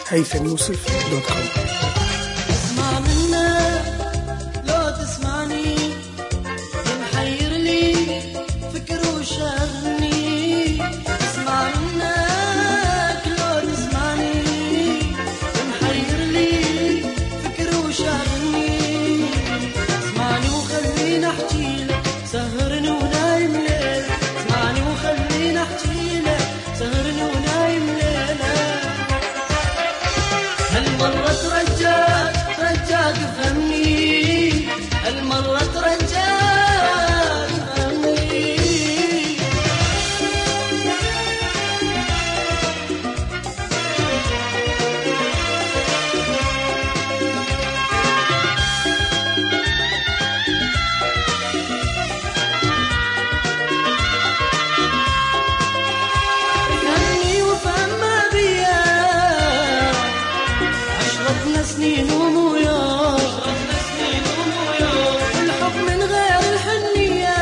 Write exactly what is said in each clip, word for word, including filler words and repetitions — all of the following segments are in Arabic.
هيثم يوسف دوت كوم. اسمع منك لو تسمعني محير لي فكر وشغلني. اسمع منك لو تسمعني محير لي فكر وشغلني. اسمعني وخليني احكي لك سهرني ونايم ليل. اسمعني وخليني احكي لك سهرني ونايم ليل. هالمرة ترجاك ترجاك فهمني. هالمرة ترجاك فهمني. فهمني وفهم ما بيا عشرتنا سنين ومويا. عشرتنا سنين ومويا والحب من غير الحنية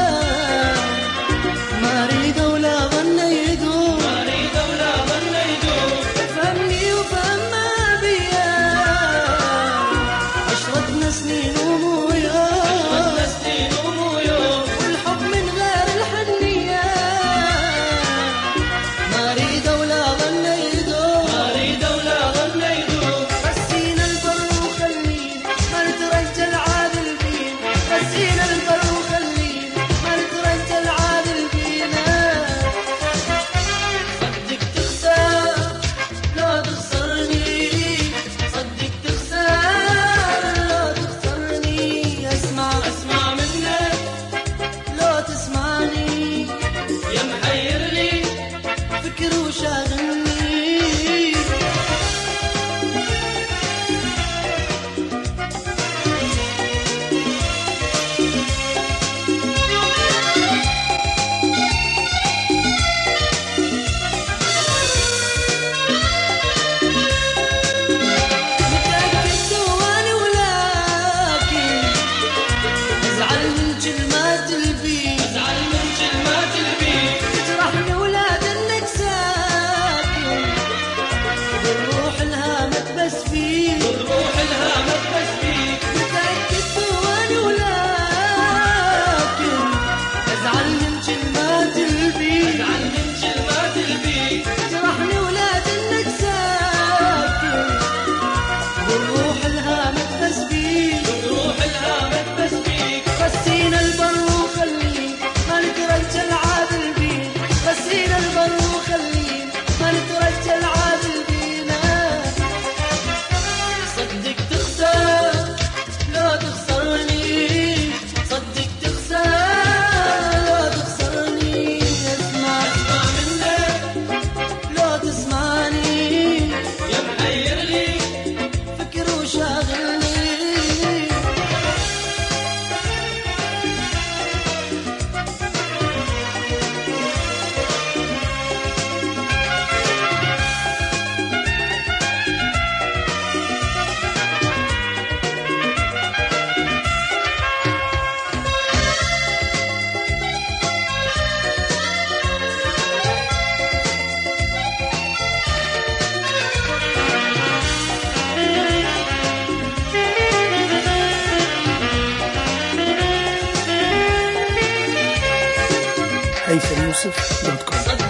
ما اريد ولا ظن يدوم. ما اريد ولا ظن يدوم. فهمني وفهم ما بيا عشرتنا سنين ومويا. عشرتنا سنين ومويا والحب من غير الحنية ما اريد ولا ظن يدوم. ما اريد ولا ظن يدوم. غسينا البر وخلينا ما نترجى العادل فينا. غسينا البر وخلينا ما نترجى العادل فينا. صدق تخسر لو تخسرني. صدق تخسر لو تخسرني. اسمع اسمع منك لو تسمعني يا محير لي فكر وشاغلني. متأكد دواني ولكن أزعل من كلمات البيت. أزعل من كلمات البيت. تجرحني ولاد إنك ساكن بالروح الهامت بس فيك. بالروح الهامت بس فيك. متأكد دواني ولكن أزعل من كلمات البيت. أزعل من كلمات البيت. تجرحني ولاد إنك ساكن بالروح الهامت بس فيك. بالروح الهامت بس فيك. غسينا البر وخلينا ما نترجى العادل بينا. غسينا البر وخلينا ما نترجى العادل بينا. صدق تخسر لو تخسرني. صدق تخسر لو تخسرني. اسمع اسمع منك لو تسمعني يا محير لي فكر وشاغلني. هيثم يوسف دوت كوم.